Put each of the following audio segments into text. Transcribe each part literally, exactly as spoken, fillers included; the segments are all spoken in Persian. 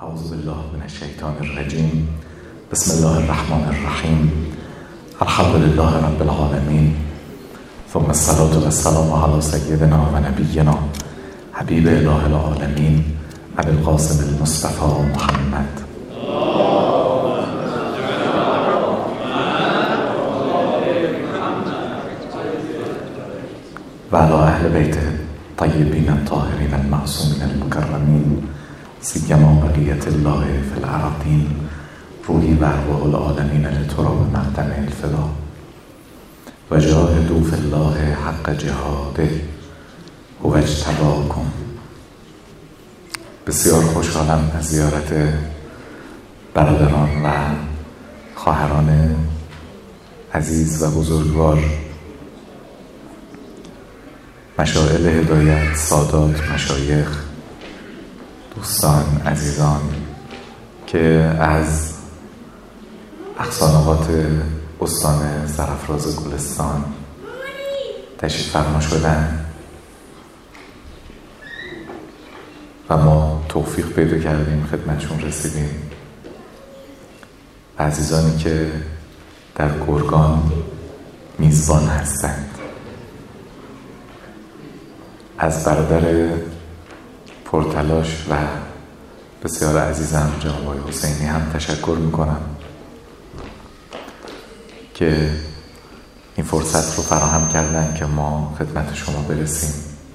اعوذ بالله من الشیطان الرجیم. بسم الله الرحمن الرحیم. الحمد لله رب العالمین، ثم الصلاة والسلام علی سیدنا و نبینا حبیب اله العالمین ابی القاسم المصطفى محمد و علی اهل بیت طیبین الطاهرین المعصومین المکرمین سیما بقیة الله فی الارضین روحی و ارواح العالمین لتراب مقدم الفدا و جاهدوا فی الله حق جهاده هو اجتباکم. بسیار خوشحالم از زیارت برادران و خواهران عزیز و بزرگوار، مشائل هدایت، سادات، مشایخ، دوستان عزیزان که از اقصانقات استان سرافراز گلستان تشریف فرما شدن و ما توفیق پیدا کردیم خدمتشون رسیدیم. عزیزانی که در گرگان میزبان هستند، از برادر پرتلاش و بسیار عزیزم جناب آقای حسینی هم تشکر میکنم که این فرصت رو فراهم کردن که ما خدمت شما برسیم.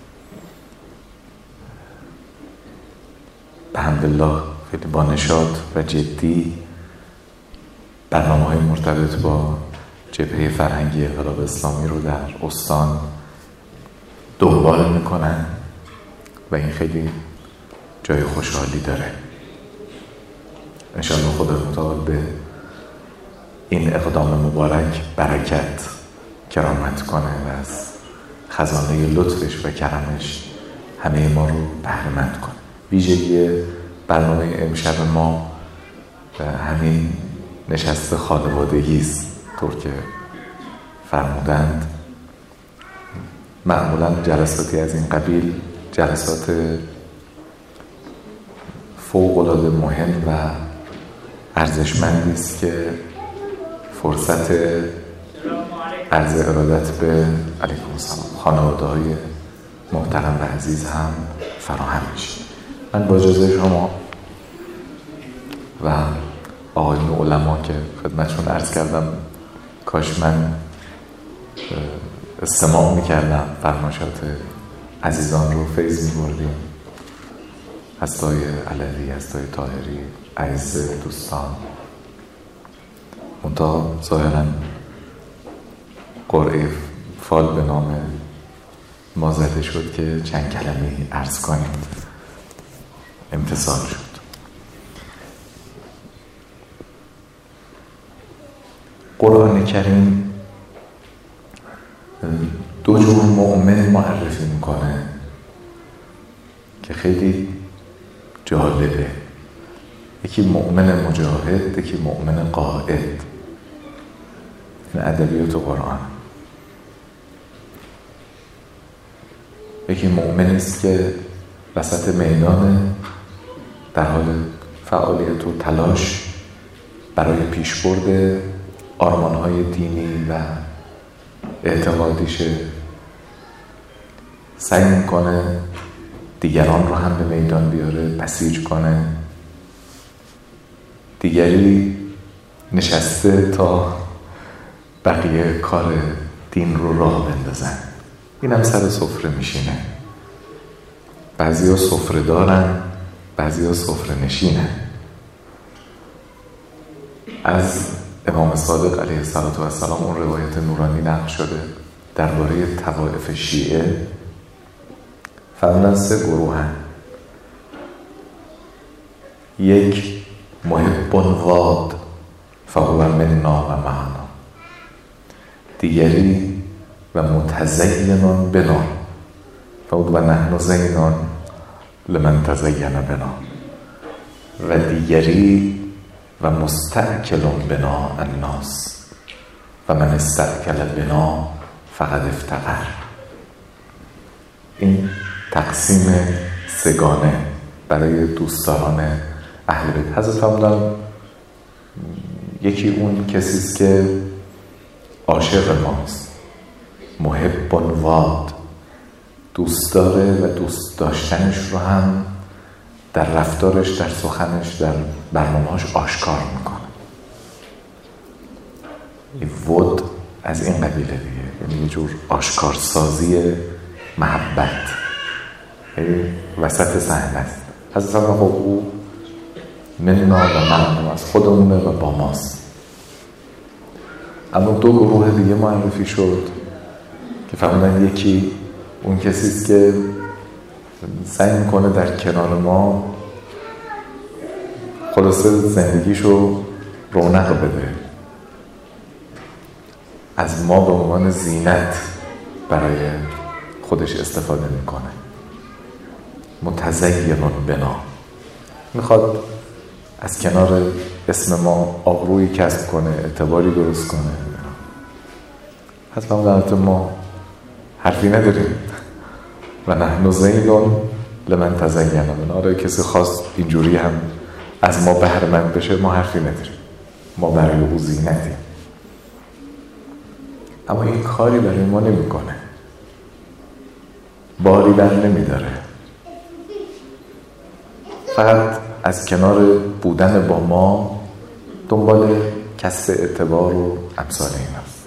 الحمدلله خیلی با نشاط و جدی برنامه‌های مرتبط با جبهه فرهنگی انقلاب اسلامی رو در استان دنبال میکنن و این خیلی جای خوشحالی داره. انشاءالله خدا متعال به این اقدام مبارک برکت کرامت کنه و از خزانه لطفش و کرمش همه ما رو بهره‌مند کنه. ویژگی برنامه امشب ما همین نشست خانوادگی است. طور که فرمودند معمولا جلساتی از این قبیل جلسات فوق‌العاده مهم و ارزشمندی است که فرصت عرض ارادت به علیکم السلام خانواده‌های محترم و عزیز هم فراهم میشه. من با اجازه شما و آقایون علما که خدمتشون عرض کردم کاش من استماع میکردم، فرمایشات عزیزان رو فیض میبردیم، هستای علوی، هستای طاهری، عزیز دوستان. منتها ظاهراً قرعه فال به نام ما زده شد که چند کلمه عرض کنیم. امتثال شد. قرآن کریم دو جور مؤمن معرفی میکنه که خیلی جالبه. یکی مؤمن مجاهد، یکی مؤمن قائد. این ادبیات قرآن. یکی مؤمن است که وسط میدان در حال فعالیت و تلاش برای پیشبرد آرمان‌های دینی و اعتقادیشه، سعی میکنه دیگران رو هم به میدان بیاره، بسیج کنه. دیگری نشسته تا بقیه کار دین رو راه بندازن. این هم سر سفره میشینه. بعضی ها سفره دارن، بعضی ها سفره نشینه. از امام صادق علیه السلام اون روایت نورانی نقل شده درباره طوائف شیعه. فرمودن سه گروهن. یک محب واد فهو منا و معنا، دیگری و متزینان بنا فهو و نحن زینان لمن تزین بنا، و دیگری و مستأکل بنا الناس و من استأکل بنا فقد افتقر. این تقسیم سگانه برای دوستداران اهل بیت. حضرت فرمودن یکی اون کسی است که عاشق ماست، محب واد، دوست داره و دوست داشتنش رو هم در رفتارش، در سخنش، در برنامه‌اش آشکار میکنه. این ود از این قبیله دیگه، یعنی یه جور آشکارسازی محبت وسط صحنه است. حضرت فرمودن خب او منا و معلوم از خودمونه و با ماست. اما دو گروه دیگه معرفی شد که فرمودن یکی اون کسی است که سعی میکنه در کنار ما خلاصه زندگیشو رونق بده، از ما به عنوان زینت برای خودش استفاده میکنه، متزین بنا، میخواد از کنار اسم ما آبرویی کسب کنه، اعتباری درست کنه. حتما البته ما حرفی نداریم و نحن زینون لمن تزین بنا. آره کسی خواست اینجوری هم از ما بهره‌مند بشه، ما حرفی نداریم، ما برای او زینتیم. اما این کاری برای ما نمیکنه، باری بر نمیداره، فقط از کنار بودن با ما دنبال کسب اعتبار و امثال این است.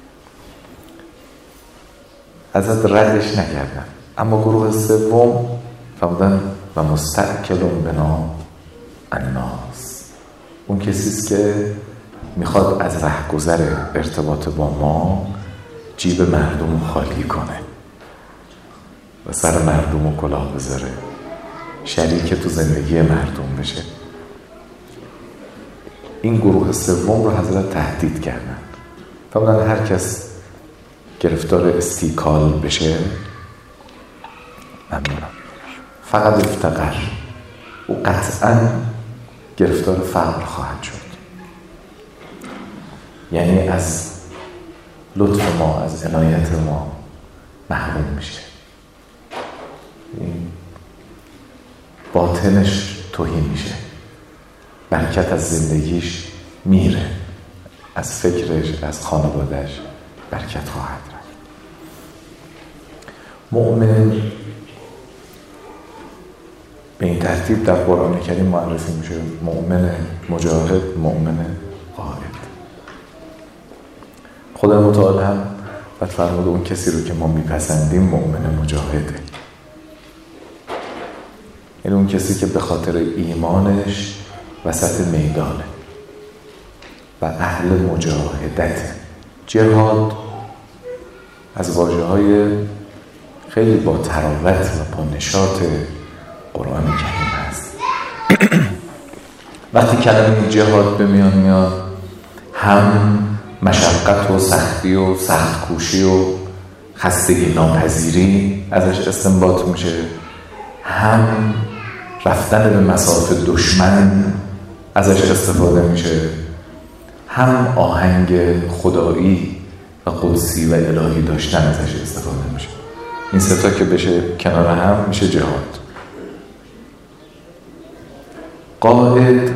ازت ردش نکردن. اما گروه سوم فرمودن و مستأکلون بنا الناس، اون کسی است که میخواد از رهگذر ارتباط با ما جیب مردم خالی کنه و سر مردم رو کلاه بذاره، شریک تو زندگی مردم بشه. این گروه سوم رو حضرت تهدید کردن. فرمودن هر کس گرفتار استیکال بشه، ممنونم، فقط افتقر، او قطعا گرفتار فقر خواهد شد. یعنی از لطف ما، از عنایت ما محروم میشه، این باطنش توهین میشه، برکت از زندگیش میره، از فکرش، از خانوادهش برکت خواهد رفت. مؤمن به این ترتیب در قرآن کریم معرفی میشه: مؤمن مجاهد، مؤمن قائد. خدا متعال هم بعد فرمود اون کسی رو که ما میپسندیم مؤمن مجاهده، این اون کسی که به خاطر ایمانش وسط میدانه و اهل مجاهدت. جهاد از واژه‌های خیلی با تراوت و با نشاط قرآن کریم هست. وقتی کلمه جهاد به میان میاد، هم مشقت و سختی و سخت کوشی و خستگی ناپذیری ازش استنباط میشه، هم رفتن به مصاف دشمن ازش استفاده میشه، هم آهنگ خدایی و قدسی و الهی داشتن ازش استفاده میشه. این سه تا که بشه کنار هم میشه جهاد. قائد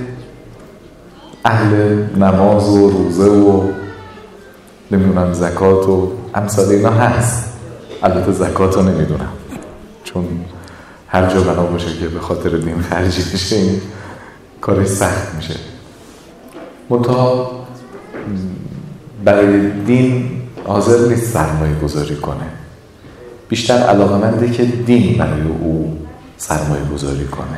اهل نماز و روزه و نمیدونم زکات و امثال اینا هست. البته زکات رو نمیدونم، چون هر جا بنا باشه که به خاطر دین خرجی میشه این کارش سخت میشه. منتها برای دین حاضر نیست سرمایه گذاری کنه، بیشتر علاقه‌منده که دین برای او سرمایه گذاری کنه.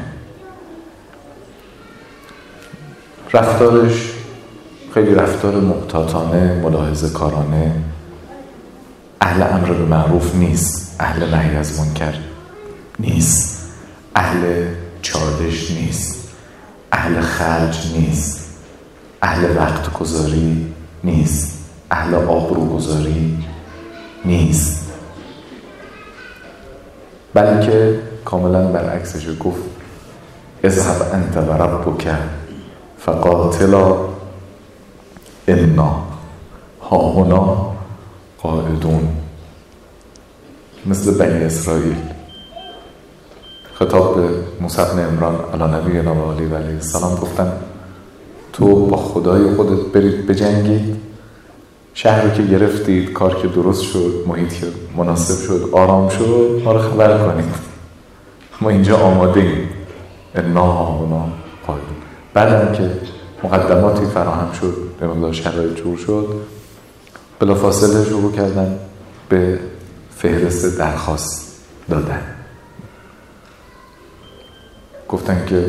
رفتارش خیلی رفتار محتاطانه، ملاحظه کارانه، اهل امر به معروف نیست، اهل نهی از منکر نیست، اهل چالش نیست، اهل خرج نیست، اهل وقت گذاری نیست، اهل آبرو گذاری نیست، بلکه کاملا برعکسش گفت: اذهب انت و ربک فقاتلا انا هاهنا قاعدون. مثل بنی اسرائیل خطاب به موسی بن عمران علی نبینا و علیه السلام گفتن تو با خدای خودت برید بجنگید، شهر رو که گرفتید، کار که درست شد، محیط که مناسب شد، آرام شد، ما رو خبر کنید، ما اینجا آماده ایم. انا هاهنا قاعدون. بعدم که مقدماتی فراهم شد، به مقدار شرایط جور شد، بلافاصله شروع کردن به فهرست درخواست دادن. گفتن که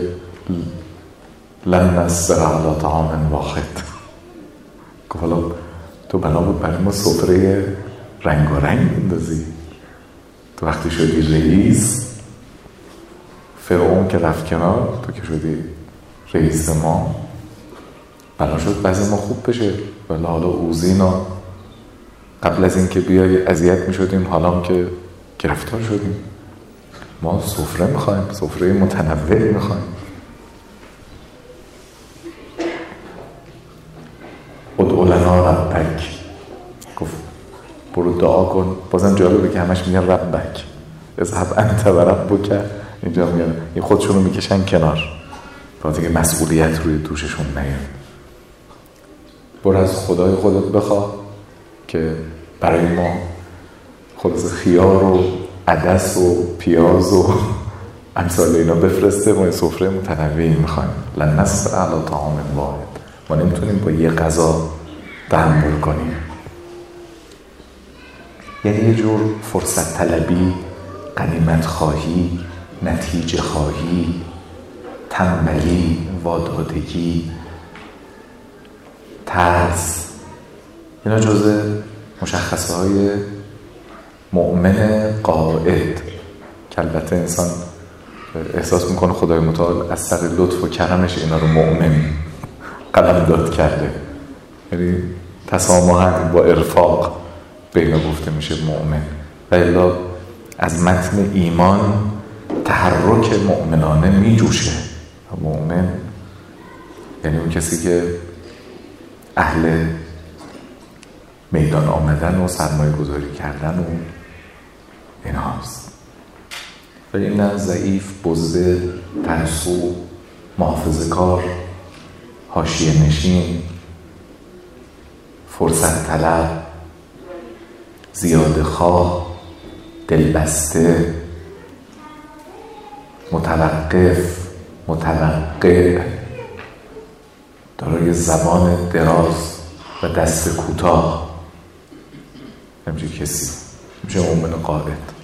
لن نصبر علی طعام واحد. گفت حالا تو بنا بود برای ما سفره رنگ و رنگ بندازی. تو وقتی شدی رئیس، فرعون که رفت کنار، تو که شدی رئیس ما، بنا شد بعضی ما خوب بشه. ولی حالا اوزینا، قبل از این که بیای اذیت می شدیم، حالا هم که گرفتار شدیم. ما سفره میخوایم، سفره متنوع میخوایم. ادعو لنا ربک. گفت برو دعا کن. بازم جالبه که همش میگن ربک، اذهب انت و ربک. اینجا میگن این خودشونو میکشن کنار، برای که مسئولیت روی دوششون نیاد. برو از خدای خودت بخواه که برای ما خلاص خیار و عدس و پیاز و امثال اینا بفرسته. ما این سفره متنوعی میخوایم. لن نصبر علی طعام واحد. ما نمیتونیم با یه غذا تحمل کنیم. یعنی یه جور فرصت طلبی، غنیمت خواهی، نتیجه خواهی، تنبلی، وادادگی، ترس، اینا جزء مشخصه های مؤمن قائد که البته انسان احساس میکنه خدای متعال از طریق لطف و کرمش اینا رو مؤمن قلم داد کرده. یعنی تسامحاً با ارفاق به اینا گفته میشه مؤمن. و الا از متن ایمان تحرک مؤمنانه میجوشه. مؤمن یعنی اون کسی که اهل میدان آمدن و سرمایه گذاری کردن و این هاست. ولی نه ضعیف، بزدل، ترسو، محافظه کار، حاشیه نشین، فرصت طلب، زیاده خواه، دلبسته، متوقف، متوقع، دارای زبان دراز و دست کوتاه، همچین کسی میشه مؤمن قائد.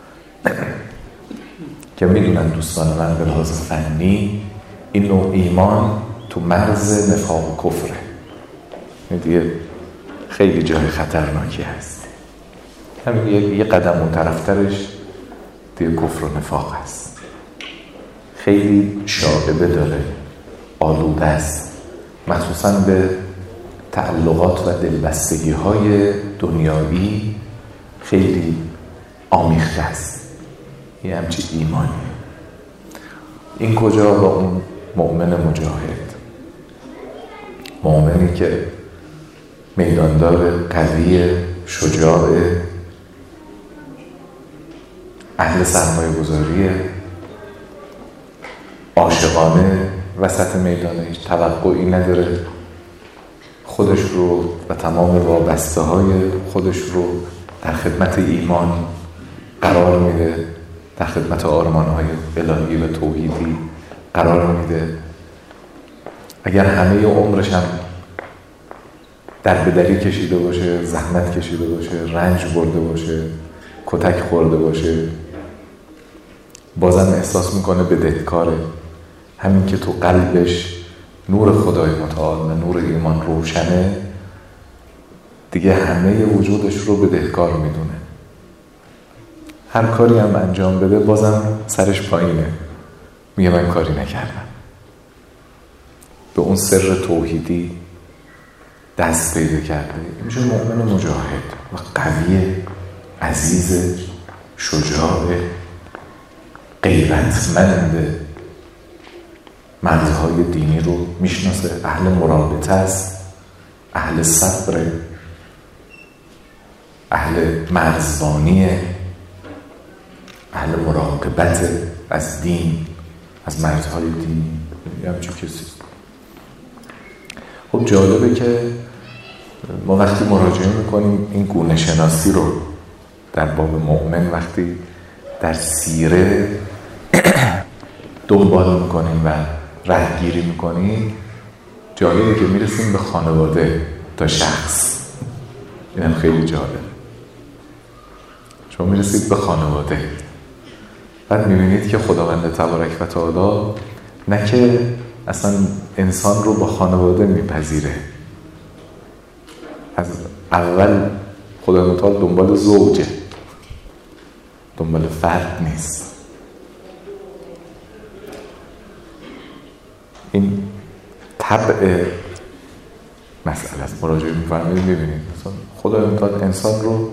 که میدونن دوستان من به لحاظ فنی این نوع ایمان تو مرز نفاق و کفره. دیگه خیلی جای خطرناکی هست. همین یه, یه قدم اون طرفترش دیگه کفر و نفاق هست. خیلی شائبه داره، آلوده است، مخصوصا به تعلقات و دلبستگی های دنیایی خیلی آمیخته است. یه همچی ایمانی. این کجا؟ با اون مؤمن مجاهد، مؤمنی که میداندار، قوی، شجاع، اهل سرمایه گذاریه، عاشقانه وسط میدانه، هیچ توقعی نداره، خودش رو و تمام وابسته های خودش رو در خدمت ایمان قرار میده، در خدمت آرمان های الهی و توحیدی قرار میده. اگر همه عمرش هم در بدری کشیده باشه، زحمت کشیده باشه، رنج برده باشه، کتک خورده باشه، بازم احساس میکنه بدهکاره. همین که تو قلبش نور خدای متعال و نور ایمان روشنه، دیگه همه وجودش رو بدهکار میدونه. هر کاری هم انجام بده بازم سرش پایینه، میگه من کاری نکردم. به اون سر توحیدی دست پیدا کرده. میشه مؤمن مجاهد و قوی، عزیز، شجاع، غیرتمند، مرزهای دینی رو میشناسه، اهل مرابطه است، اهل صبر، اهل مرزبانیه، اهل مراقبت. از دین، از مرزهای دینی، یه همچون کسی. خب جالبه که ما وقتی مراجعه میکنیم این گونه شناسی رو در باب مؤمن وقتی در سیره دنبال میکنیم و رهگیری میکنیم، جالبه که میرسیم به خانواده تا شخص. اینم خیلی جالب. شما میرسید به خانواده، بعد میبینید که خداوند تبارک و تعالی نه که اصلا انسان رو با خانواده میپذیره، از اول خداوند تعالی دنبال زوجه، دنبال فرد نیست. این طبع مسئله است. مراجعه می‌فرمایید می‌بینید مثلا خداوند تعالی انسان رو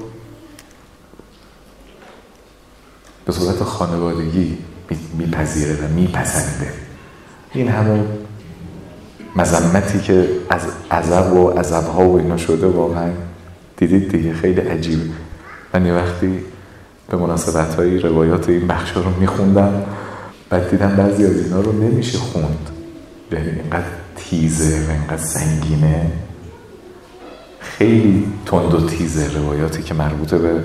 به صورت خانوادگی میپذیره و میپسنده. این همون مذمتی که از عذاب و عذاب‌ها و اینا شده واقعا دیدید دیگه، خیلی عجیبه. من یه وقتی به مناسبت‌های روایات این بخشا رو میخوندم، بعد دیدم بعضی از اینا رو نمیشه خوند، یعنی اینقدر تیزه و اینقدر سنگینه، خیلی تند و تیزه روایاتی که مربوط به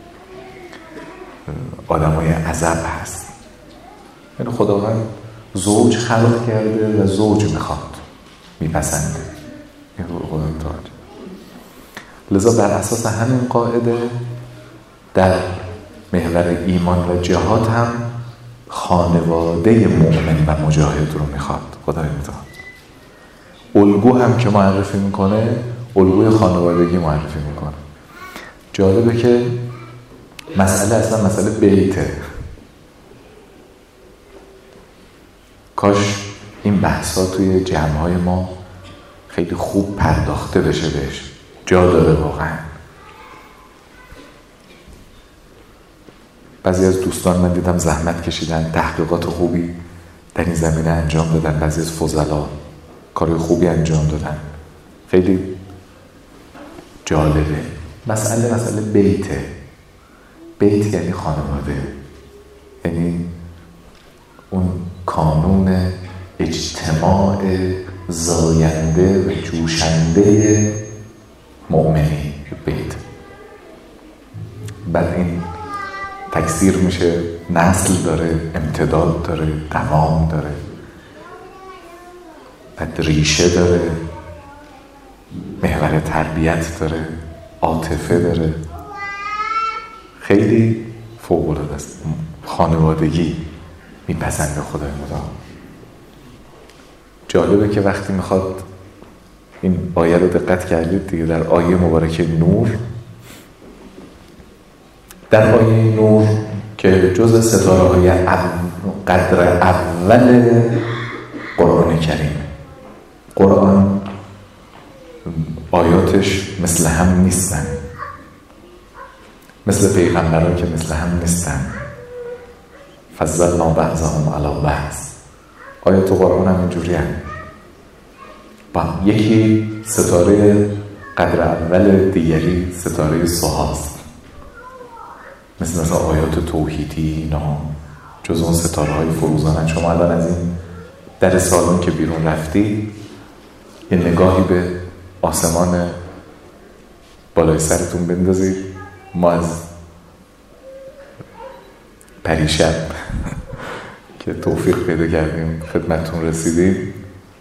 آدمای عذاب هست. یعنی خداوند زوج خلق کرده و زوج میخواد، میپسنده. این خداوند تعالی. لذا بر اساس همین قاعده در محور ایمان و جهاد هم خانواده مؤمن و مجاهد رو میخواد خداوند تعالی. الگو هم که معرفی میکنه، الگوی خانوادگی معرفی میکنه. جالبه که مسئله اصلا مسئله بیته. کاش این بحثا توی جمع‌های ما خیلی خوب پرداخته بشه بهش، جا داره واقعا. بعضی از دوستان من دیدم زحمت کشیدن، تحقیقات خوبی در این زمینه انجام دادن، بعضی از فضلا کار خوبی انجام دادن، خیلی جالبه. مسئله مسئله بیته. بیت یعنی خانواده، یعنی اون کانون اجتماع زاینده و جوشنده مؤمنی بیت. بعد این تکثیر میشه، نسل داره، امتداد داره، دوام داره، بعد ریشه داره، محور تربیت داره، عاطفه داره. خیلی فوق‌العاده است. خانوادگی میپسنده خدای متعال. جالبه که وقتی میخواد، این آیه رو دقت کردید دیگه، در آیه مبارکه نور، در آیه نور که جز ستاره های قدر اول قرآن کریم، قرآن آیاتش مثل هم نیستن، مثل پیغمبران که مثل هم نیستن. فضلنا بعضهم علی بعض. آیات قرآن هم اینجوری هم. با یکی ستاره قدر اول، دیگری ستاره سهاست. مثل مثل آیات توحیدی اینا جز اون ستاره های فروزانن. شما الان از این در سالن که بیرون رفتی یه نگاهی به آسمان بالای سرتون بندازید. ما از پریشب که توفیق پیدا کردیم خدمتتون رسیدیم،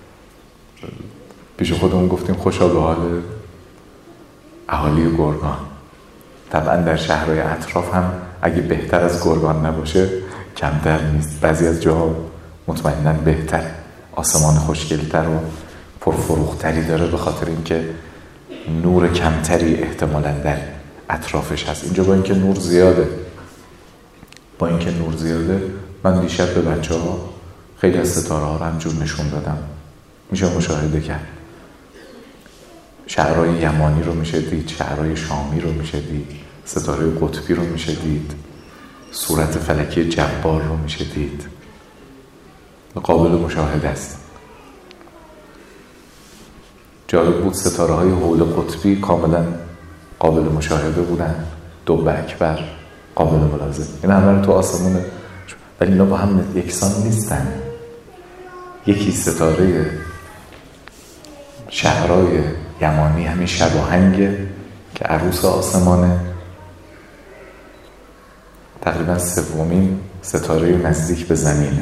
پیش خودمون گفتیم خوشا به حال اهالی گرگان. طبعا در شهرهای اطراف هم اگه بهتر از گرگان نباشه کمتر نیست. بعضی از جاها مطمئناً بهتر، آسمان خوشگلتر و پرفروختری داره، به خاطر اینکه نور کمتری احتمالاً در اطرافش هست. اینجا با اینکه نور زیاده با اینکه نور زیاده من دیشب به بچه ها خیلی از ستاره ها رو همجور نشون دادم، میشه مشاهده کرد. شهرهای یمانی رو میشه دید، شهرهای شامی رو میشه دید، ستاره قطبی رو میشه دید، صورت فلکی جبار رو میشه دید. قابل مشاهده است. جالب بود ستاره های حول قطبی کاملا قابل مشاهده بودن، دو اکبر قابل ملاحظه. این همه رو تو آسمون ولی اینا با هم یکسان نیستن. یکی ستاره شهرهای یمانی، همین شباهنگه که عروس آسمانه، تقریبا سومین ستاره نزدیک به زمینه.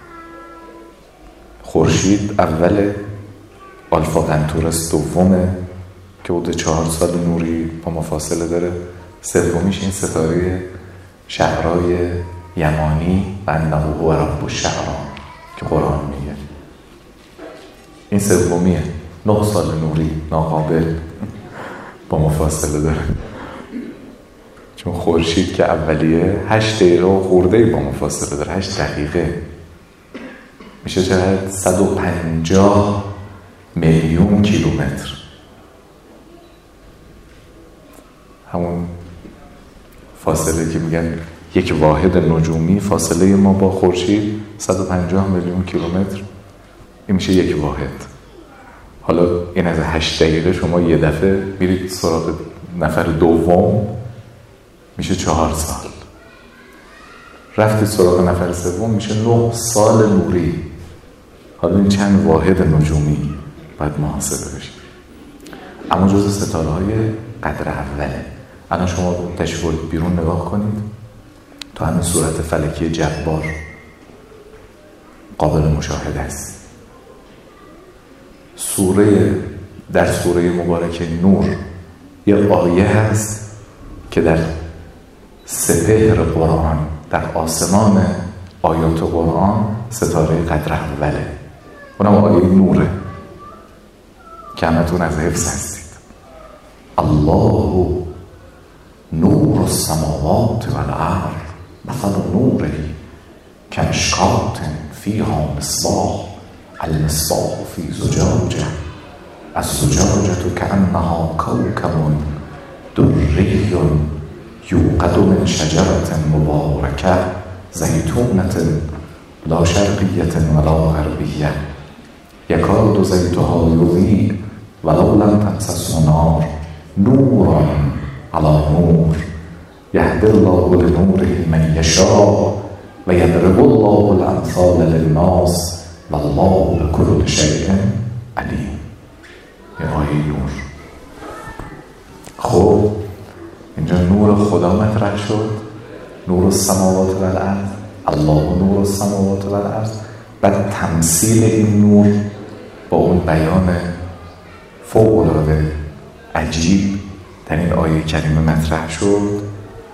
خورشید اول، آلفا قنطورس دومه که حدود چهار سال نوری با مفاصله داره. سومیش این ستاره شهرهای یمانی و انه هو رب الشعرا که قرآن میگه. این سومیه، نه سال نوری ناقابل با مفاصله داره، چون خورشید که اولیه هشت دقیقه و خورده با مفاصله داره، هشت دقیقه میشه چقدر؟ صد و پنجاه میلیون کیلومتر. همون فاصله که میگن یک واحد نجومی، فاصله ما با خورشید صد و پنجاه میلیون کیلومتر، این میشه یک واحد. حالا این از هشت دقیقه شما یه دفعه میرید سراغ نفر دوم، میشه چهار سال. رفتید سراغ نفر سوم، میشه نه سال نوری. حالا این چند واحد نجومی باید محاسبه بشه. اما جز ستاره های قدر اوله. الان شما تشریف بیرون نگاه کنید، تو همین صورت فلکی جبار قابل مشاهده است. سوره در سوره مبارکه نور یه آیه هست که در سپهر قرآن، در آسمان آیات قرآن ستاره قدر اوله، اونم آیه نوره که همتون از حفظ هستید. الله نور السماوات والارض مثل نوره کمشکات فیها مصباح المصباح فی زجاجه الزجاجة كأنها كوكب دري يوقد من شجرة مباركة زيتونة لا شرقية ولا غربية يكاد زيتها يضيء ولو لم تمسسه نار نور على نور يهدي الله لنوره من يشاء ويضرب الله الأمثال للناس والله بكل شيء عليم. این آیه نور. خب اینجا نور خدا مطرح شد، نور السماوات و الارض، الله نور السماوات و الارض. بعد تمثیل این نور با اون بیان فوق العاده عجیب در این آیه کریمه مطرح شد.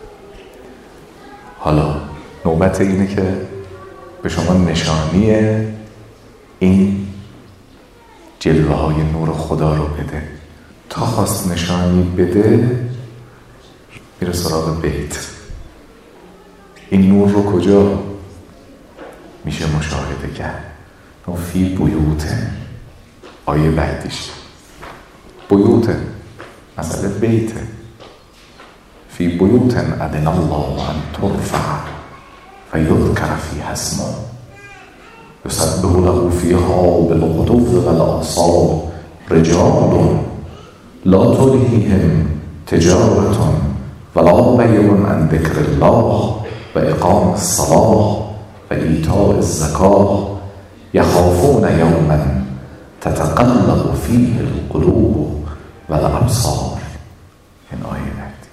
حالا نوبت اینه که به شما نشانی این جلوه های نور خدا رو بده. تا خواست نشانی بده میره سراغ بیت. این نور رو کجا میشه مشاهده کرد؟ فی بیوت، آیه بعدیش بیوت، مثلا بیت. فی بیوت اذن الله ان ترفع فیذکر فیها اسمه یسبح له فیها بالغدو والآصال رجال لا تلهیهم تجارة ولا بیع عن ذکر الله و اقام الصلاة و ایتاء الزکاة یخافون یوما تتقلب فیه القلوب والابصار. این آیه بعد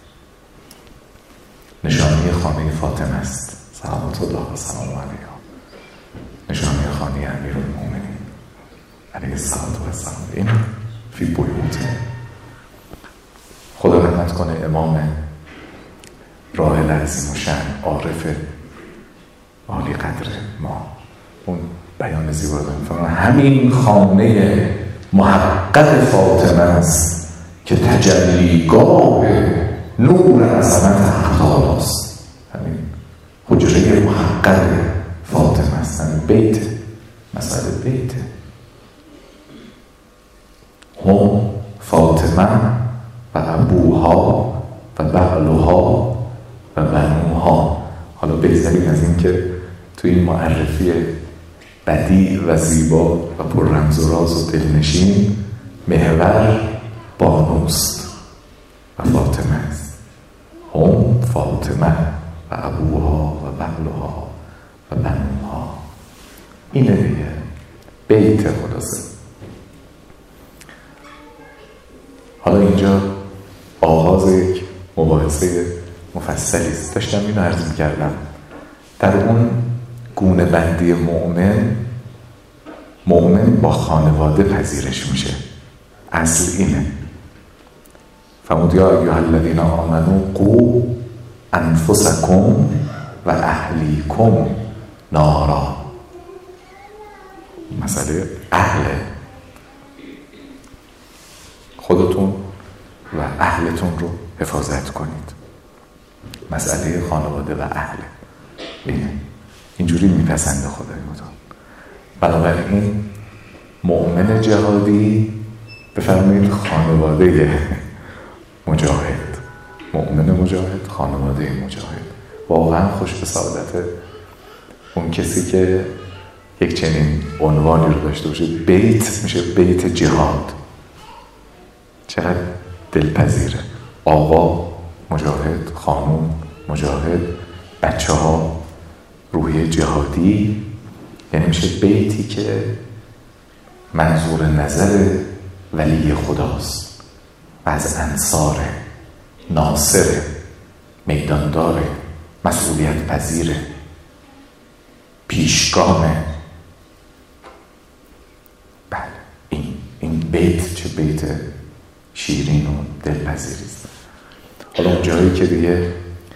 نشانی خانه فاطمه است صلوات الله و سلام علیها، نشانی خانه امیرالمومنین علیه السلام و السلام. این فی بیوت. خدا رحمت کنه امام راحل عظیم و شأن عارف عالی قدر ما اون بیان زیبا رو می‌فرمایند همین خانه محقق فاطمه است که تجلیگاه نور عظمت حق تعالی است. همین حجره محقق فاطمه است، همین بیت، مسئله بیت. هم فاطمه و ابوها و بعلها و بنوها. حالا بگذاریم از این که توی این معرفی بدیع و زیبا و پر رمز و راز و دلنشین محور بانوست و فاطمه است. هم فاطمه و ابوها و بعلها و بنوها. اینه دیگه بیت خلاصه. حالا اینجا آغاز یک مباحثه مفصلی است. داشتم اینو عرض می‌کردم در اون گونه بندی مؤمن، مؤمن با خانواده پذیرش میشه. اصل اینه. فرمود یا ایها الذین آمنوا قوا انفسکم و اهلیکم نارا. مسئله اهل، خودتون و اهلتون رو حفاظت کنید. مسئله خانواده و اهل اینه. اینجوری میپسنده خدای متعال. بنابراین مؤمن جهادی بفرمایید خانواده مجاهد، مؤمن مجاهد خانواده مجاهد. واقعا خوش به سعادت اون کسی که یک چنین عنوانی رو داشته باشه. بیت میشه بیت جهاد. چقدر دلپذیره. آقا مجاهد، خانم مجاهد، بچه ها روحیه جهادی. یعنی میشه بیتی که منظور نظر ولی خداست و از انصاره، ناصره، میدانداره، مسئولیت پذیره، پیشگامه. بله این این بیت چه بیت شیرین و دلپذیری است. حالا اون جایی که دیگه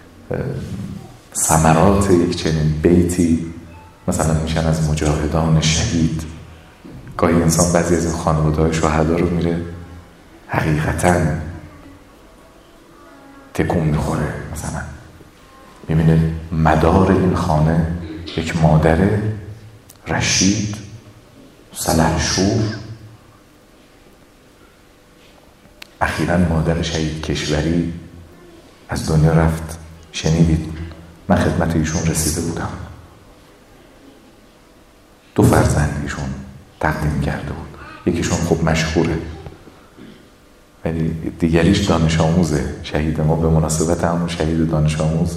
ثمرات یک چنین بیتی مثلا میشن از مجاهدان شهید. گاهی انسان بعضی از این خانواده‌های شهدا رو میره حقیقتاً تکون میخوره. مثلا میبینه مدار این خانه یک مادر رشید سلحشور، اخیراً مادر شهید کشوری از دنیا رفت. شنیدید؟ من خدمت ایشون رسیده بودم. دو فرزند ایشون تقدیم کرده بود. یکیشون خب مشهوره ولی دیگریش دانش آموزه. شهید ما به مناسبت همون شهید دانش آموز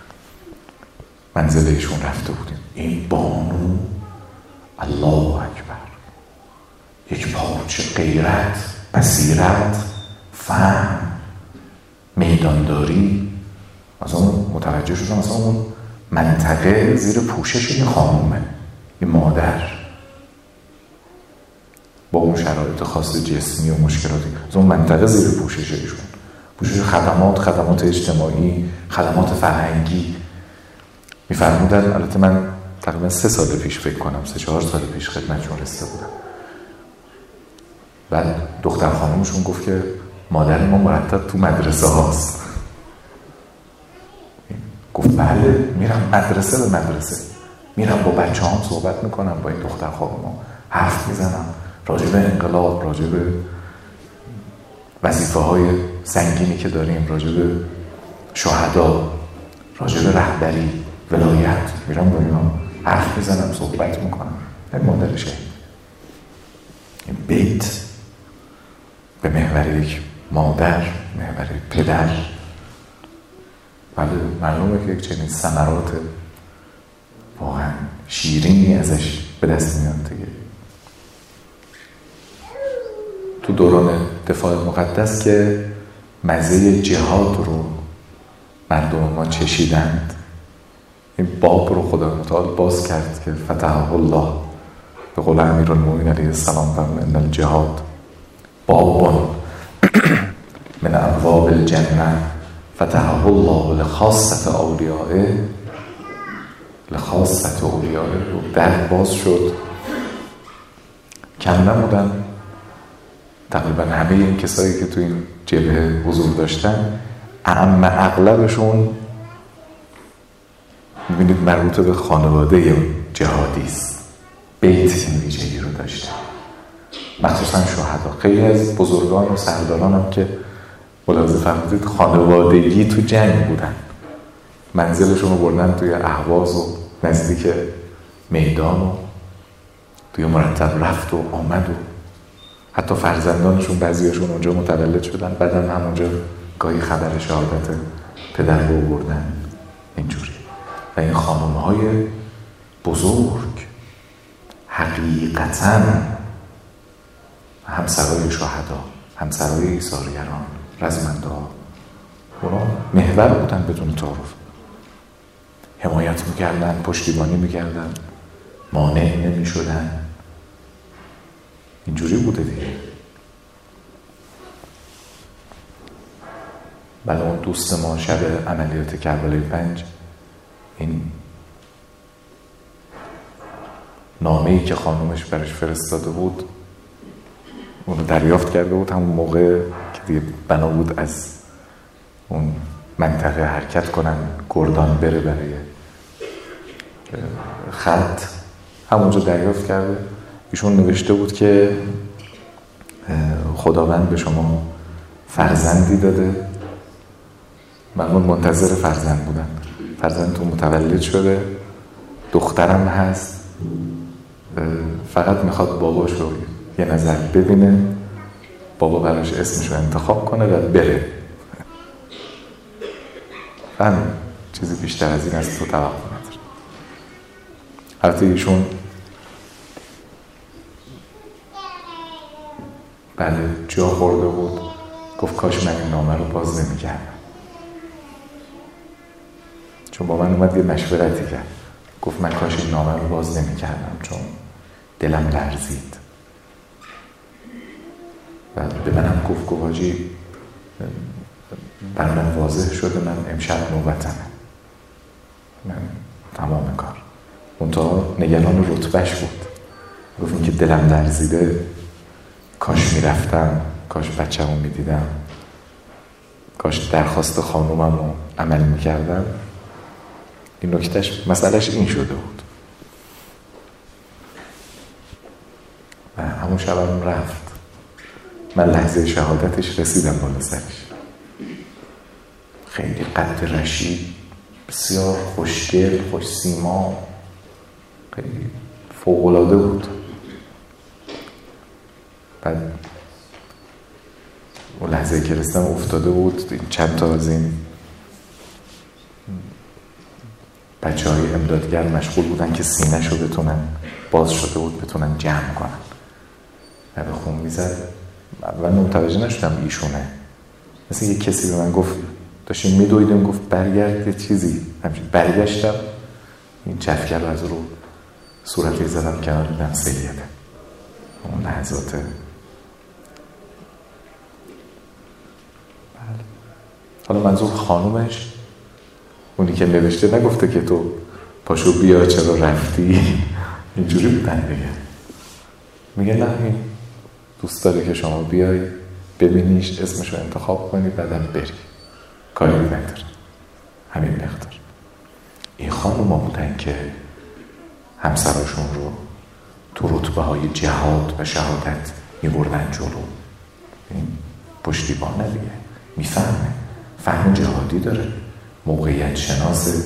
منزل ایشون رفته بودیم. این بانو الله اکبر، یک پارچه غیرت، بصیرت، فهم، میدانداری. مثلا متوجه شدم مثلا اون منطقه زیر پوشش این خانومه، این مادر، با اون شرایط خاص جسمی و مشکلاتی. از اون منطقه زیر پوشش ایشون، پوشش خدمات، خدمات اجتماعی، خدمات فرهنگی. میفرمودن، البته من تقریبا سه سال پیش فکر کنم سه چهار سال پیش خدمتشون رسیده بودم. بعد دختر خانومشون گفت که مادر ما مرتب تو مدرسه هاست. گفت بله، میرم مدرسه به مدرسه، میرم با بچه هم صحبت میکنم، با این دختر خانوم حرف میزنم راجع به انقلاب، راجع به وظیفه های سنگینی که داریم، راجع به شهدا، راجع به رهبری، ولایت. میرم با اینا حرف میزنم، صحبت میکنم. این مادر شهید. این بیت به محور یک مادر، محور پدر، بله معلومه که یک چنین ثمرات واقعا شیرینی ازش به دست میاد دیگه. تو دوران دفاع مقدس که مزه جهاد رو مردم ما چشیدند، این باب رو خدا متعال باز کرد که فتح الله به قول امیرالمومنین علیه السلام فرمود ان الجهاد باب من ابواب الجنه فتح الله لخاصة اولیائه. لخاصة اولیائه در باز شد. کم نمودن تقریبا همه این کسایی که تو این جبهه حضور داشتن، اعم اغلبشون میبینید مربوط به خانواده جهادی است. بیت این ویژگی رو داشته، مخصوصا شهدا. خیلی از بزرگان و سرداران هم که ملاحظه فرمودید خانوادگی تو جنگ بودن، منزلشون رو بردن توی اهواز و نزدیک میدان و توی مرتب رفت و آمد و حتی فرزندانشون بعضیاشون اونجا متولد شدن، بعدم همونجا گاهی خبر شهادت پدر رو بردن. اینجوری. و این خانم‌های بزرگ، حقیقتاً همسرای شهدا، همسرای ایثارگران، رزمنده‌ها، اونا محور بودن بدون تعارف، حمایت میکردن، پشتیبانی میکردن، مانع نمیشدن. اینجوری بوده دیگه. بعد اون دوست ما شب عملیات کربلای پنج این نامه‌ای که خانومش برش فرستاده بود اون رو دریافت کرده بود همون موقع که دیگه بنا بود از اون منطقه حرکت کنن، گردان بره برای خط، همونجا دریافت کرده. ایشون نوشته بود که خداوند به شما فرزندی داده، من منتظر فرزند بودم، فرزندتون متولد شده، دخترم هست، فقط میخواد باباش رو یه نظر ببینه، بابا براش اسمش رو انتخاب کنه و بره. همین، چیزی بیشتر از این از تو توقع نداره. البته ایشون بله جا خورده بود، گفت کاش من این نامه رو باز نمی‌کردم، چون با من اومد یه مشورتی کرد، گفت من کاش این نامه رو باز نمی‌کردم چون دلم لرزید. و به منم گفت گفت حاجی بر من واضح شده من امشب نوبتمه، من تمام کار. منتها نگران رتبهش بود، گفت این که دلم لرزیده، کاش میرفتم، کاش بچه‌مو میدیدم، کاش درخواست خانومم رو عمل میکردم. این نکتهش مسئلهش این شده بود. و همون شبم رفت. من لحظه شهادتش رسیدم بالا سرش. خیلی قد رشید، بسیار خوشگل، خوش سیما، خیلی فوق‌العاده بود. بعد اون لحظه که رسیدم افتاده بود، این چند تا از این بچه های امدادگر مشغول بودن که سینه شو بتونن، باز شده بود بتونن جمع کنن. و به خون میزد. اول متوجه نشدم ایشونه، مثل یه کسی به من گفت، داشتیم میدویدیم، گفت برگرد یه چیزی، همچنین برگشتم، این جفگر رو از رو صورتی زدم کنار، دیدم سیده. اون لحظات حالا منظور خانومش، اونی که نوشته نگفته که تو پاشو بیا چرا رفتی، اینجوری بودن دیگه. میگه نه، این دوست داره که شما بیای ببینیش، اسمشو انتخاب کنی، بعدم بری، کاری نداره، همین مقدار. این خانوما بودن که همسراشون رو تو رتبه های جهاد و شهادت میبردن جلو. این پشتیبانه دیگه، میفهمه، فهم جهادی داره، موقعیت شناسه،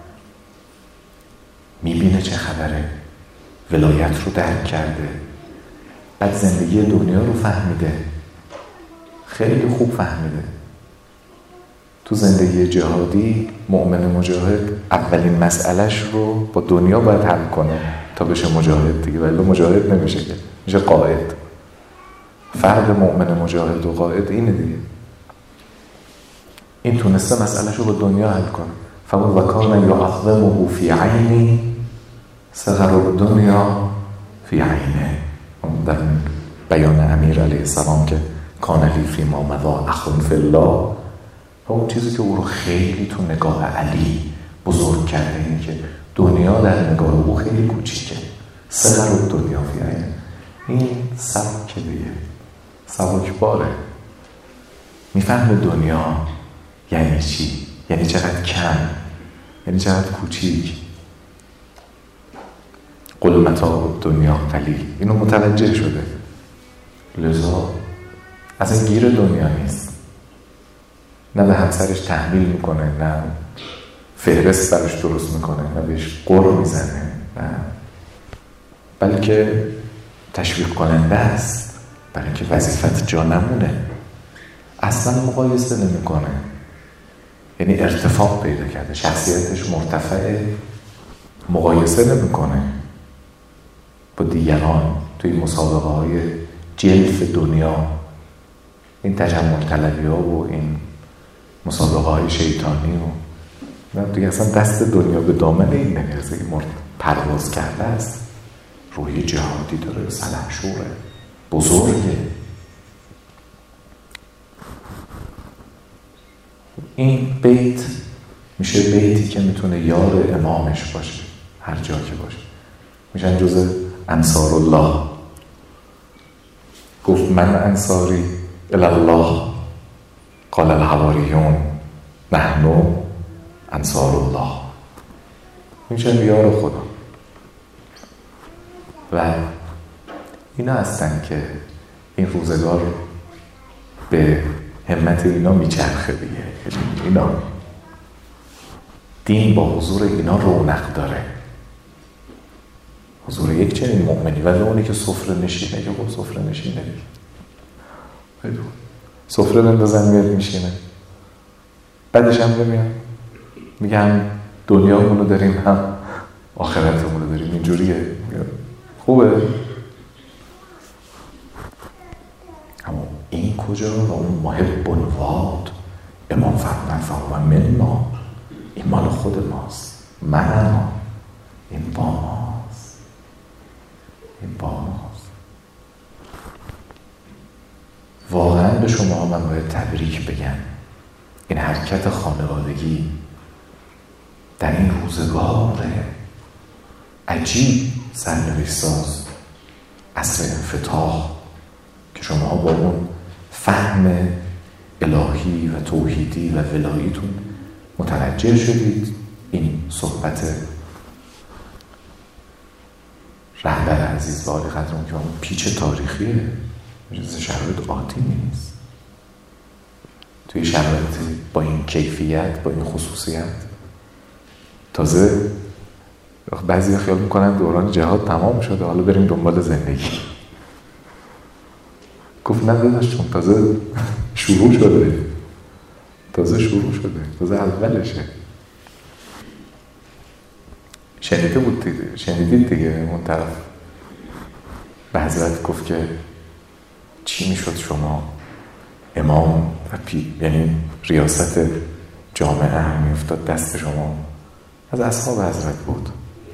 میبینه چه خبره، ولایت رو درک کرده، بعد زندگی دنیا رو فهمیده، خیلی خوب فهمیده. تو زندگی جهادی مؤمن مجاهد اولین مسئلهش رو با دنیا باید حل کنه تا بشه مجاهد دیگه، ولی مجاهد نمیشه که، میشه قائد. فرق مؤمن مجاهد و قائد اینه دیگه. این تونسته مسئلهش رو با دنیا حل کنه. فقط وکان یعظمه فی عینی صغر الدنیا فی عینه. در بیان امیر علیه السلام که کان لی فی ما مضی اخ فی الله، اون چیزی که او رو خیلی تو نگاه علی بزرگ کرده اینه که دنیا در نگاه او خیلی کوچیکه. صغر الدنیا فی عینه، این سبک دیگه، سبک باره، میفهمه دنیا یعنی چی، یعنی چقدر کم، یعنی چقدر کوچیک. قل متاع دنیا قلیل، اینو متوجه شده، لذا اصلا گیر دنیا نیست، نه به همسرش تحمیل میکنه، نه فهرست براش درست میکنه، نه بهش قر میزنه، نه، بلکه تشویق کننده است برای اینکه وظیفت جا نمونه. اصلا مقایسه نمیکنه، یعنی ارتفاع پیدا کرده، شخصیتش مرتفعه، مقایسه نمیکنه با دیگران توی مسابقه های جلف دنیا، این تجمل طلبی ها و این مسابقه های شیطانی و دیگه اصلا دست دنیا به دامن این نمیرسه. این مرد پرواز کرده است، روی جهادی داره، سلحشوره، بزرگه. این بیت میشه بیتی که میتونه یار امامش باشه هر جا که باشه، میشن جزء انصار الله. گفت من انصاری الله، قال الحواریون نحن انصار الله. میشن یار خدا. و اینا هستن که این روزگار به همت اینا میچرخه دیگه. اینا دین با حضور اینا رونق داره، حضور یک چنین مؤمنی. ولی اونی که سفره نشینه، که خب سفره نشینه دیگه، سفره بندازن میاد میشینه، بعدش هم بمیان میگم دنیامونو داریم هم آخرتمونو داریم، اینجوریه. خوبه. اما این کجا و اون محب الواد امام فرمودن فهو من ما، این مال خود ماست، من این با ماست، این با ماست. واقعا به شما من باید تبریک بگم. این حرکت خانوادگی در این روزگار عجیب سرنوشت ساز، عصر انفتاح، که شما با اون فهم الهی و توحیدی و ولاییتون متوجه شدید این صحبت رهبر عزیز و عالی قدرمون که اون پیچ تاریخیه، جز شرایط عادی نیست. توی شرایط با این کیفیت، با این خصوصیت، تازه بعضی خیال میکنن دوران جهاد تمام شده، حالا بریم دنبال زندگی. گفت نه داداش، چون تازه شروع شده، تازه شروع شده، تازه اولشه. شنیده بود دیگه، شنیدید دیگه اون طرف به حضرت گفت که چی میشد شما امام و پی، یعنی ریاست جامعه هم میافتاد دست شما. از اصحاب حضرت بود.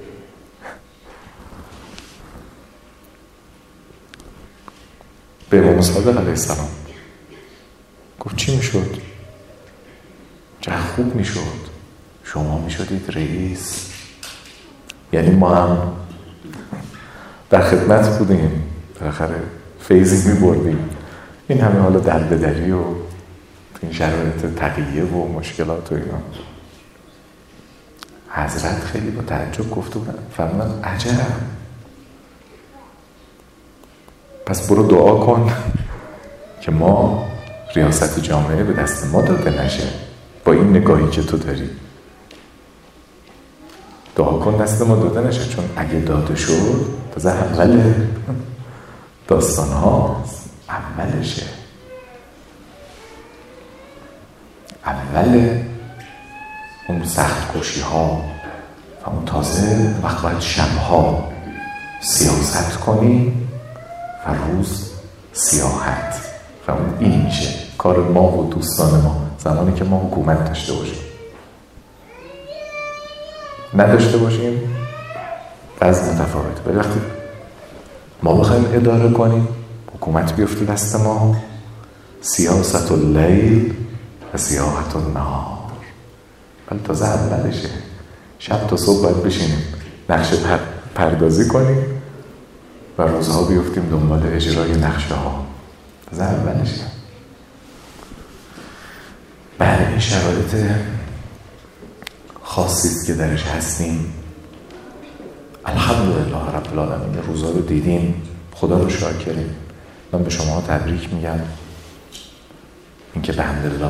به امام صادق علیه السلام گفت چی میشد؟ چه خوب میشد، شما میشدید رئیس. یعنی ما هم در خدمت بودیم، بالاخره فیضی میبردیم. این همه حالا در بدری و این شرایط تقیه و مشکلات و اینا. حضرت خیلی با تعجب گفته بودن، فرمودن عجب، پس برو دعا کن که ما ریاست جامعه به دست ما داده نشه. با این نگاهی که تو داری دعا کن دست ما داده نشه، چون اگه داده شد تازه اول داستان هاست، اولشه، اول اون سخت کشی ها و اون تازه وقت باید شبها سیاست کنی و روز سیاحت. و اون این میشه کار ما و دوستان ما زمانی که ما حکومت داشته باشیم. نداشته باشیم بعض متفاوته، ولی وقتی ما بخوایم اداره کنیم، حکومت بیفته دست ما، سیاست اللیل و سیاحت النهار. ولی تازه اولشه، شب تا صبح باید بشینیم نقشه پر پردازی کنیم و روزها بیفتیم دنبال اجرای نقشه ها. تازه اولشه. بله، این شرایط خاصیست که درش هستیم. الحمدلله رب العالمین. روزها رو دیدیم، خدا رو شاکریم. من به شما تبریک میگم اینکه به حمدالله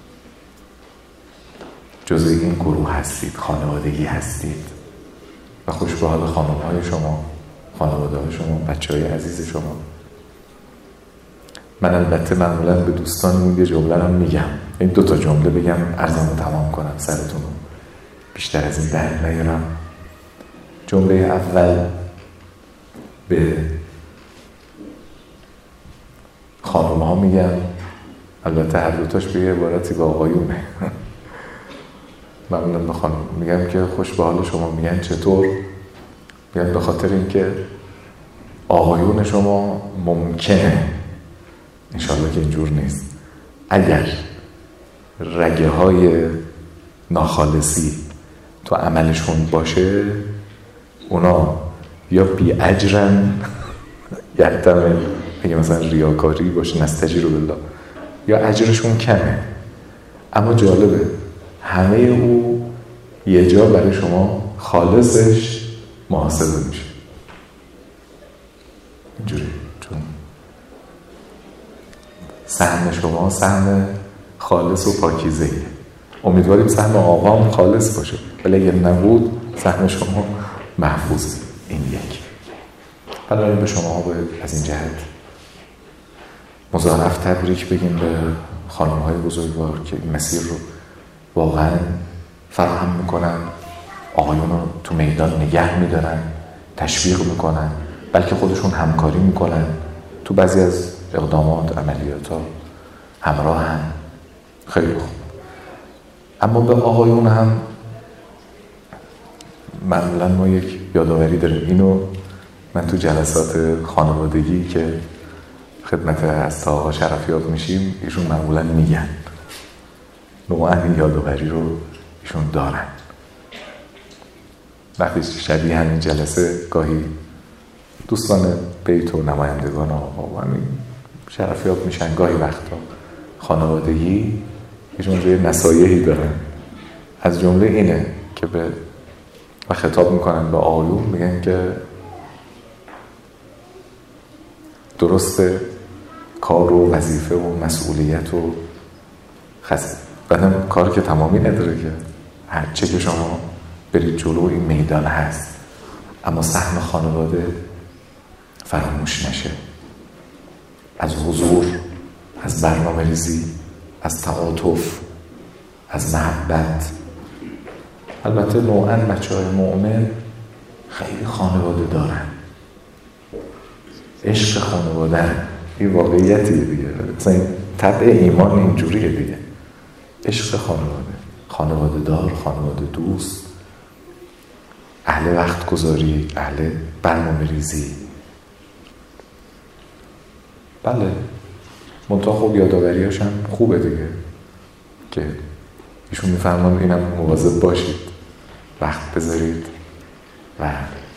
جزء این گروه هستید، خانوادگی هستید و خوش به حال خانم‌های شما، خانواده‌های شما، بچه‌های عزیز شما. من البته معمولا به دوستان یه جمله رو میگم، این دو تا جمله بگم عرضمو تمام کنم، سرتون بیشتر از این در نیارم. جمله اول به خانم ها میگم، البته هر دوتاش به یه عبارتی به آقایونه. معمولا به خانم میگم که خوش به حال شما، میگن چطور؟ میگن به خاطر اینکه آقایون شما ممکنه، انشالله که اینجور نیست، اگر رگه های ناخالصی تو عملشون باشه، اونا یا بی اجرن یحتمل، اگه مثلا ریاکاری باشه نستجیروا بالله، یا اجرشون کمه. اما جالبه همه او یه جا برای شما خالصش محاسبه میشه اینجوری، چون سهم شما سهم خالص و پاکیزه‌ایه. امیدواریم سهم آقا هم خالص باشه، ولی اگر نبود سهم شما محفوظه. این یک. بنابراین به شما ها باید از این جهت مضاعف تبریک بگیم به خانم های بزرگوار که این مسیر رو واقعا فراهم میکنن، آقایون رو تو میدان نگه میدارن، تشویق میکنن، بلکه خودشون همکاری میکنن تو بعضی از اقدامات، عملیات ها همراه هم. خیلی خوب. اما به آقایون هم معمولا ما یک یادآوری داریم. اینو من تو جلسات خانوادگی که خدمت از آقا شرفیات میشیم ایشون معمولا میگن، نوعا این یادآوری رو ایشون دارن. وقتی شبیه همین جلسه گاهی دوستان بیت و نمایندگان آقا همین شرفیات میشن، گاهی وقتا خانوادگی ایشون یه نصایحی دارن. از جمله اینه که به و خطاب میکنن به آقایون، میگن که درسته کار و وظیفه و مسئولیت و خست بعدم کار که تمامی نداره که هرچه که شما برید جلو این میدان هست، اما سهم خانواده فراموش نشه. از حضور، از برنامه ریزی، از تعاطف، از محبت. البته نوعاً بچه های مؤمن خیلی خانواده دارن، عشق خانواده این واقعیتیه دیگه، مثلا این طبع ایمان اینجوریه دیگه، عشق خانواده، خانواده دار، خانواده دوست، اهل وقت گذاری، اهل برنامه ریزی. بله منطقه خوب یادآوریاش هم خوبه دیگه که ایشون میفرمان اینم مواظب باشید، وقت بذارید و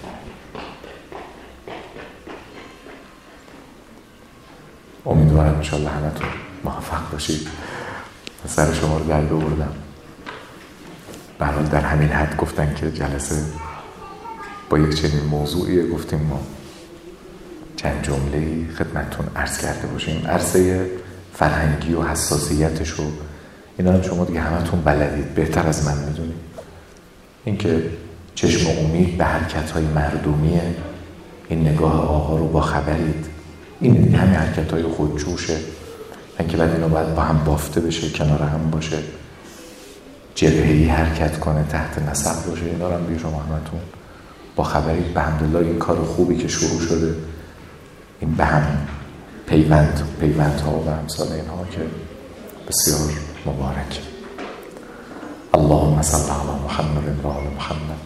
امیدوارم انشالله همتون موفق باشید. سر شما رو در بردم. به هر حال در همین حد گفتن که جلسه با یک چنین موضوعی گفتیم ما چند جمله‌ای خدمتتون عرض کرده باشیم. عرصه فرهنگی و حساسیتش رو اینا هم شما دیگه همتون بلدید، بهتر از من میدونید. اینکه چشم امید به حرکت‌های مردمیه، این نگاه آقا رو با خبرید، این دیگه همین حرکت‌های خودجوشه، اینکه بعد اینا باید با هم بافته بشه، کنار هم باشه، جبهه‌ای حرکت کنه، تحت نسب باشه. اینا رو هم دیگه شما همتون با خبرید. به حمدالله این کار خوبی که شروع شده، این به هم پیوند پیوندها و امثال اینها که بسیار مبارک. اللهم صل علی محمد و آل محمد.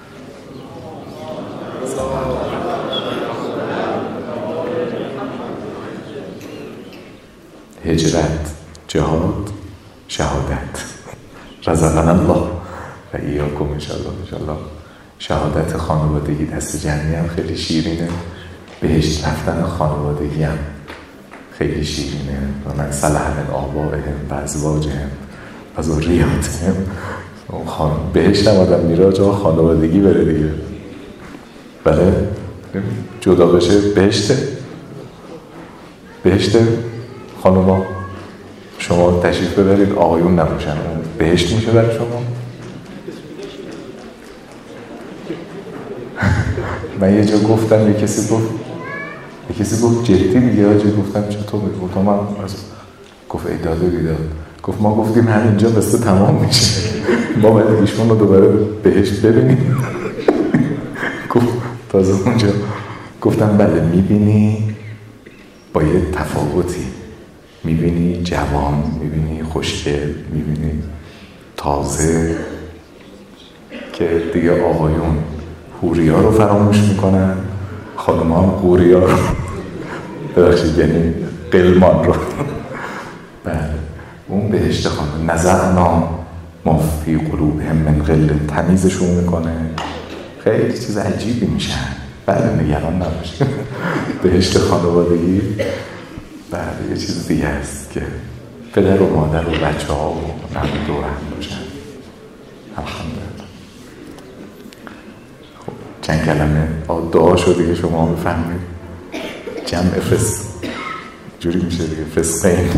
هجرت، جهاد، شهادت. رزقنا الله و ایاکم انشاءالله. انشاءالله شهادت خانوادگی دست جمعی هم خیلی شیرینه، بهشت رفتن خانوادگی هم خیلی شیرینه. و من صلح من آبائهم و ازواجهم و ذریاتهم. بهشت هم آدم میره جا خانوادگی بره دیگه. بله جدا بشه بهشته، بهشت خانوما شما تشریف ببرید آقایون نباشن، بهشت میشه برای شما. من یه جا گفتم، یه کسی گفت یه کسی گفت جدی میگه آجه، گفتم چطور میگه؟ گفتم من از گفت ایداده بیداد، گفت ما گفتیم همینجا بسته تمام میشه، ما باید ایشون رو دوباره بهشت ببینیم. گفت تازه اونجا گفتم بله میبینی با یه تفاوتی، میبینی جوان، میبینی خوشگل، میبینی تازه که دیگه آقایون حوریا رو فراموش میکنن، خانم ها قوریا رو ببخشید یعنی قلمان رو. بله اون بهشت خانم نزعنا ما فی قلوبهم من غل تمیزشون میکنه، خیلی چیز عجیبی میشن. بله نگران نباشید بهشت خانوادگی بله یه چیز دیگه است که پدر و مادر و بچه ها و نمی دور هم باشن. الحمدلله. خب چند کلمه دعا شد دیگه شما بفهمید. جمع فسق جوری میشه دیگه، فسقین.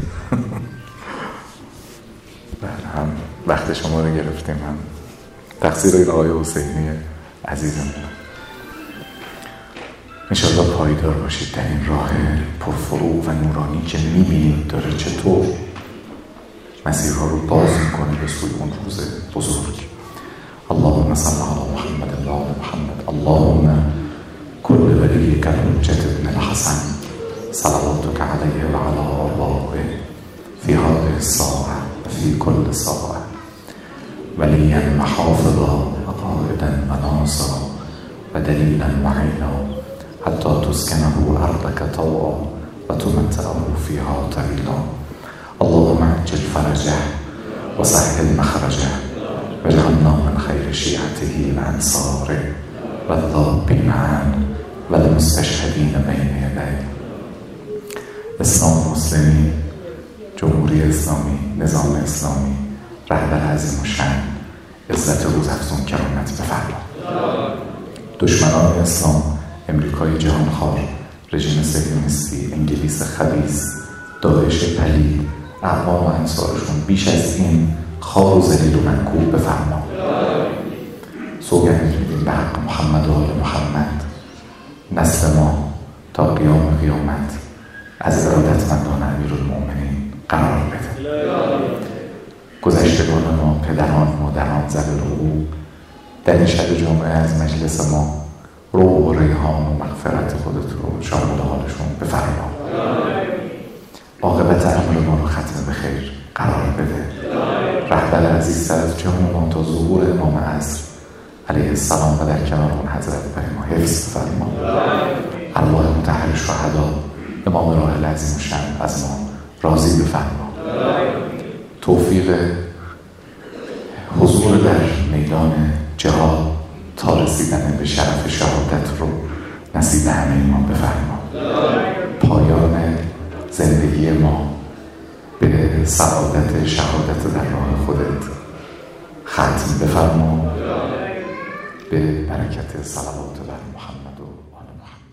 بله هم وقت شما رو گرفتیم، هم تقصیر این آقای حسینی عزیزم. انشاءالله پایدار باشید در این راه پرفروغ و نورانی که میبینید داره چطور مسیرها رو باز میکنه به سوی اون روز بزرگ. اللهم صل علی محمد و آل محمد. اللهم کل ولیک الحجة ابن الحسن صلواتک علیه و علی آبائه فی هذه الساعة و فی کل ساعة ولیا و حافظا و قائدا و ناصرا و دلیلا و عینا حتی تسکنه ارضک طوعا و تمتعه فیها طویلا. اللهم عجل فرجه و سهل مخرجه و اجعلنا من خیر شیعته و انصاره و الذابین عنه و المستشهدین بین یدیه. اسلام مسلمین، جمهوری اسلامی، نظام اسلامی، رهبر عظیم الشأن عزت روزافزون کرامت بفرما. دشمنان اسلام، امریکای جهانخوار، رژیم صهیونیستی، انگلیس خبیث، داعش پلید، اعوان و انصارشون بیش از این خوار و ذلیل و منکوب بفرما. سوگند میدیم به حق محمد و آل محمد نسل ما تا قیام قیامت از ارادتمندان امیرالمؤمنین قرار بده. گذشتگان ما، پدران، مادران، ذوی الحقوق در این شب جمعه از مجلس ما روح و ریحان و مغفرت خودت رو شامل حالشون بفرما. عاقبت عمل ما رو ختم به خیر قرار بده. رهبر عزیز از جهان ما تا ظهور امام عصر علیه السلام و در کنار اون حضرت برای ما حفظ فرما. ارواح مطهر شهدا امام راه العظیم الشأن از ما راضی بفرما. توفیق حضور در میدان جهاد تا رسیدن به شرف شهادت رو نصیب همه ما بفرما. پایان زندگی ما به سعادت شهادت در راه خودت ختم بفرما به برکت صلوات بر محمد و آل محمد.